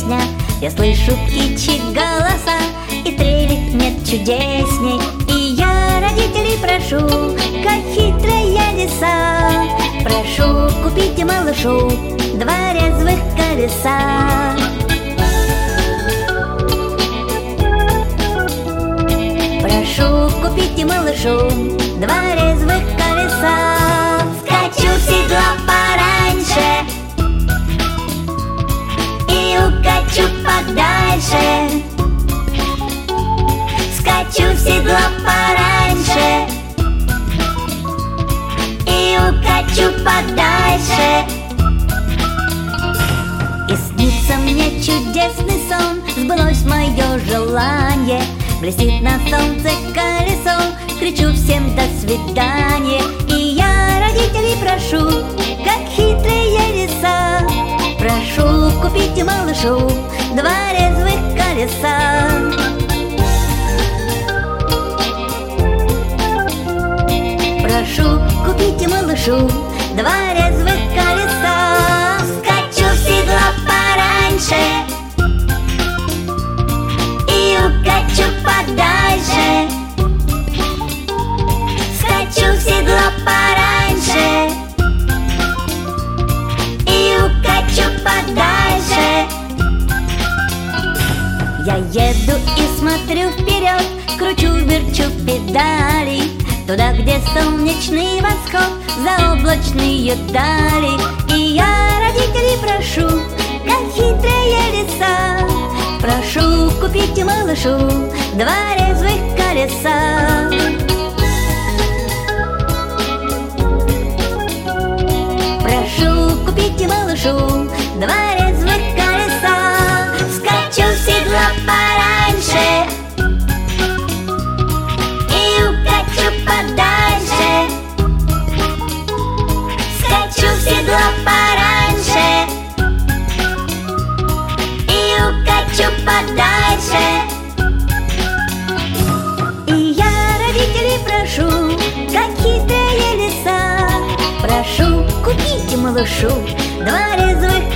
песня. Я слышу птичьи голоса, и трелик нет чудесней. И я родителей прошу, как хитрая лиса, прошу, купите малышу два резвых колеса. Прошу, купите малышу два резвых колеса. Скачу в седло пораньше и укачу подальше. Скачу в седло пораньше и укачу подальше. И снится мне чудесный сон, сбылось мое желание. Блестит на солнце колесо, кричу всем до свидания. И я родителей прошу, как хитрая лиса, прошу, купите малышу два резвых колеса. Прошу, купите малышу два резвых колеса. Скачу в седло пораньше и укачу подальше. Скачу в седло пораньше и укачу подальше. Я еду и смотрю вперед, кручу-верчу педали, туда, где солнечный восход, заоблачные дали. И я родителей прошу, как хитрая лиса, прошу, купите малышу два резвых колеса. Прошу, купите малышу два резвых колеса. Скачу в седло пораньше и укачу подальше. Скачу в седло пораньше и укачу подальше. И я родителей прошу, как хитрая лиса, прошу, купите малышу два резвых